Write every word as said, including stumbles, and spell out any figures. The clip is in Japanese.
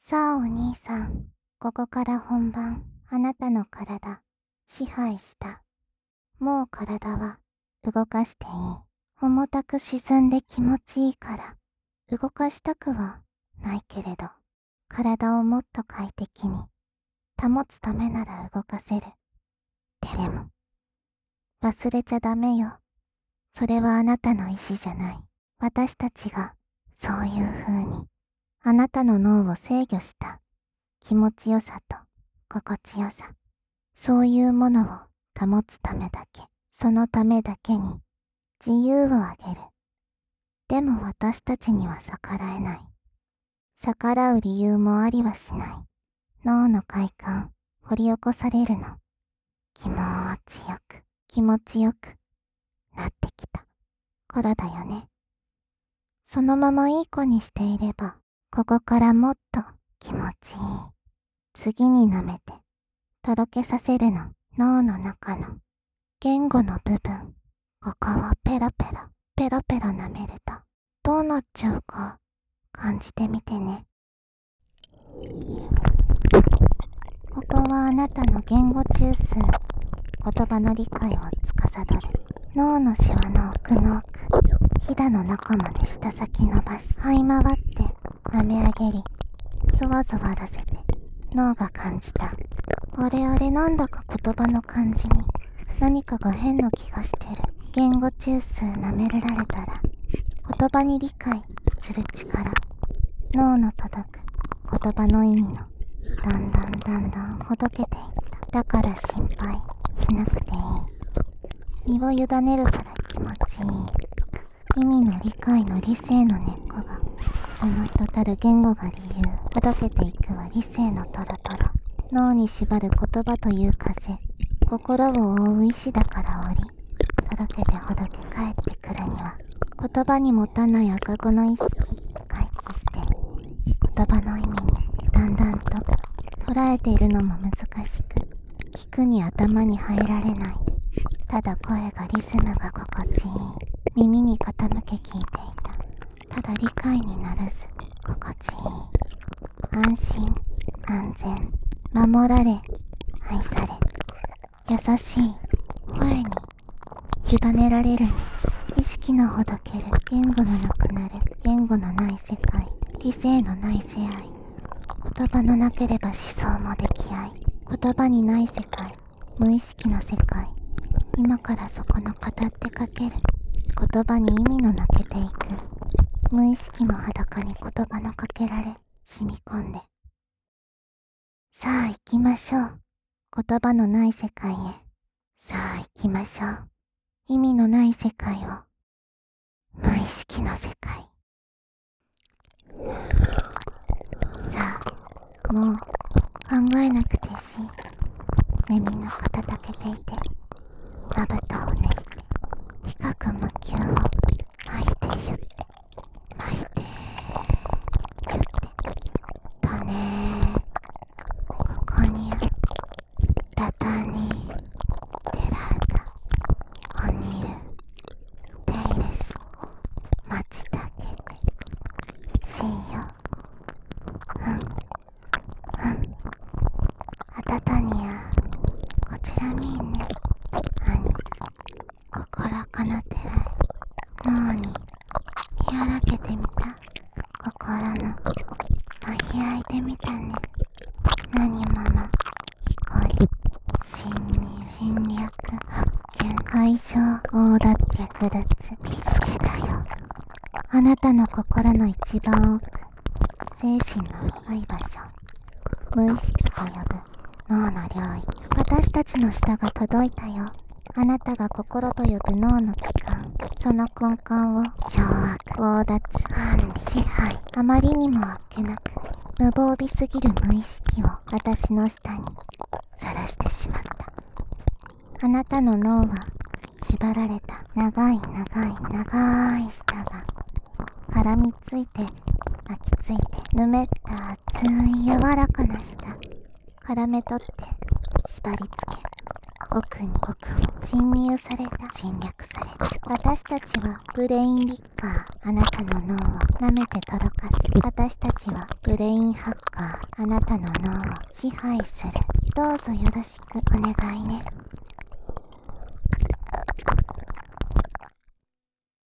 さあお兄さん、ここから本番、あなたの体、支配した。もう体は動かしていい。重たく沈んで気持ちいいから、動かしたくはないけれど、体をもっと快適に保つためなら動かせる。でも、忘れちゃダメよ。それはあなたの意志じゃない。私たちがそういう風にあなたの脳を制御した気持ちよさと心地よさ、そういうものを保つためだけ、そのためだけに自由をあげる。でも私たちには逆らえない。逆らう理由もありはしない。脳の快感、掘り起こされるの。気持ちよく、気持ちよくなってきた頃だよね。そのままいい子にしていれば、ここからもっと気持ちいい。次に舐めて、とろけさせるの。脳の中の言語の部分。ここをペロペロ、ペロペロ舐めると、どうなっちゃうか感じてみてね。ここはあなたの言語中枢、言葉の理解を司る。脳のシワの奥の奥、ひだの中まで舌先伸ばし、這い回って舐め上げり、ゾワゾワらせて脳が感じた。あれあれ、なんだか言葉の感じに何かが変な気がしてる。言語中枢舐められたら言葉に理解する力、脳の届く言葉の意味のだんだんだんだんほどけていった。だから心配しなくていい。身を委ねるから気持ちいい。意味の理解の理性の根っこが、この人たる言語が理由。ほどけていくは理性のトロトロ。脳に縛る言葉という風、心を覆う意志だから折り、届けてほどけ帰ってくるには、言葉に持たない赤子の意識、回帰して、言葉の意味にだんだんと捉えているのも難しく、聞くに頭に入られない。ただ声がリズムが心地いい。耳に傾け聞いていた。ただ理解にならず心地いい。安心、安全、守られ、愛され、優しい声に委ねられるに、意識のほどける、言語のなくなる、言語のない世界、理性のない世愛。言葉のなければ思想も出来合い。言葉にない世界、無意識の世界。今からそこの語ってかける。言葉に意味の泣けていく。無意識の裸に言葉のかけられ、染み込んで。さあ行きましょう。言葉のない世界へ。さあ行きましょう。意味のない世界を。無意識の世界。さあ、もう考えなくてしい。耳の肩たけていて、まぶたをねいて、深く無給を巻いてゆって、巻いてゆってとね。ここにあるラタニテラータオニルテイルスマチタケシンよ。うんうんあたたにやこちらみんね。あに心かなてらい脳にやらけてみた。心の開いてみたね。何ものいこり侵入侵略発見解消強奪略奪見つけたよ。あなたの心の一番奥、精神の深い場所、無意識と呼ぶ脳の領域。私たちの舌が届いたよ。あなたが心と呼ぶ脳の器官、その根幹を掌握、強奪、管理、支配。あまりにもあっけなく無防備すぎる無意識を私の下にさらしてしまった。あなたの脳は縛られた長い長い長い舌が絡みついて巻きついて、ぬめった熱い柔らかな舌絡め取って縛り付け奥に奥を侵入された。侵略された。私たちはブレインリッカー。あなたの脳を舐めてとろかす。私たちはブレインハッカー。あなたの脳を支配する。どうぞよろしくお願いね。